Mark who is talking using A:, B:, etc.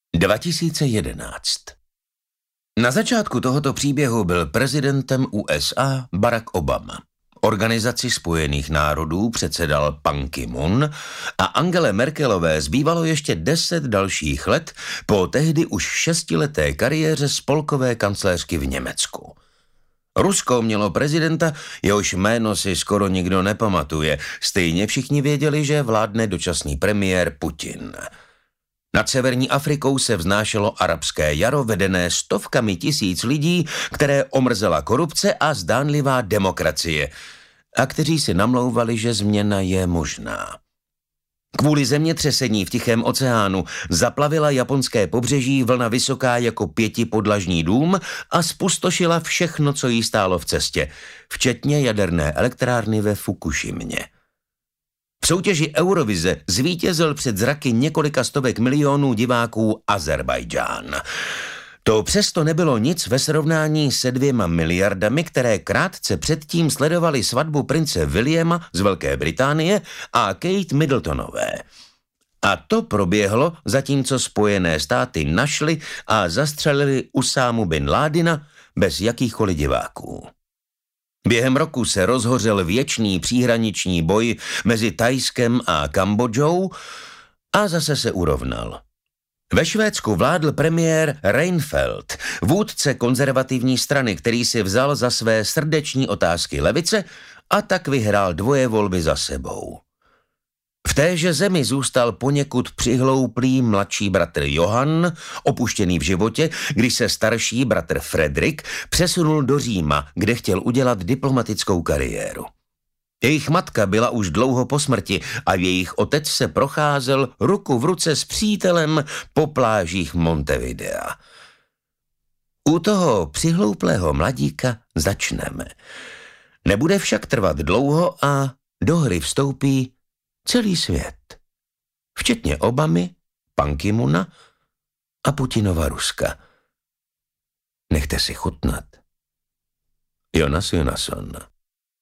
A: 2011. Na začátku tohoto příběhu byl prezidentem USA Barack Obama. Organizaci spojených národů předsedal Pan Ki-moon a Angele Merkelové zbývalo ještě 10 dalších let po tehdy už 6leté kariéře spolkové kancléřky v Německu. Rusko mělo prezidenta, jehož jméno si skoro nikdo nepamatuje. Stejně všichni věděli, že vládne dočasný premiér Putin. Nad severní Afrikou se vznášelo arabské jaro vedené stovkami tisíc lidí, které omrzela korupce a zdánlivá demokracie, a kteří si namlouvali, že změna je možná. Kvůli zemětřesení v Tichém oceánu zaplavila japonské pobřeží vlna vysoká jako 5podlažní dům a zpustošila všechno, co jí stálo v cestě, včetně jaderné elektrárny ve Fukušimě. V soutěži Eurovize zvítězil před zraky několika stovek milionů diváků Azerbajdžán. To přesto nebylo nic ve srovnání se 2 miliardami, které krátce předtím sledovali svatbu prince Williama z Velké Británie a Kate Middletonové. A to proběhlo, zatímco Spojené státy našli a zastřelili Usámu bin Ládina bez jakýchkoliv diváků. Během roku se rozhořel věčný příhraniční boj mezi Thajskem a Kambodžou a zase se urovnal. Ve Švédsku vládl premiér Reinfeldt, vůdce konzervativní strany, který si vzal za své srdeční otázky levice a tak vyhrál 2 volby za sebou. V téže zemi zůstal poněkud přihlouplý mladší bratr Johann, opuštěný v životě, když se starší bratr Fredrik přesunul do Říma, kde chtěl udělat diplomatickou kariéru. Jejich matka byla už dlouho po smrti a jejich otec se procházel ruku v ruce s přítelem po plážích Montevidea. U toho přihlouplého mladíka začneme. Nebude však trvat dlouho a do hry vstoupí celý svět, včetně Obamy, Pan Ki-moona a Putinova Ruska. Nechte si chutnat. Jonas Jonasson.